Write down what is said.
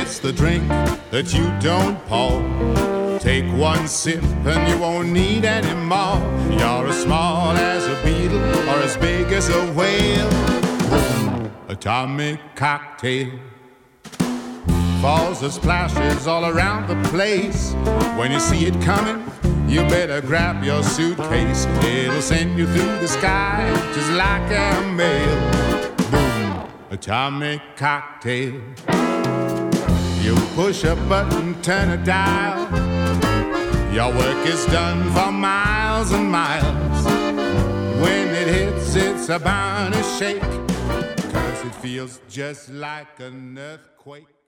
It's the drink that you don't pour. Take one sip and you won't need any more. You're as small as a beetle or as big as a whale. Boom, atomic cocktail. Falls and splashes all around the place. When you see it coming, you better grab your suitcase. It'll send you through the sky just like a mail. Boom, atomic cocktail. You push a button, turn a dial. Your work is done for miles and miles. When it hits, it's about to shake, 'cause it feels just like an earthquake.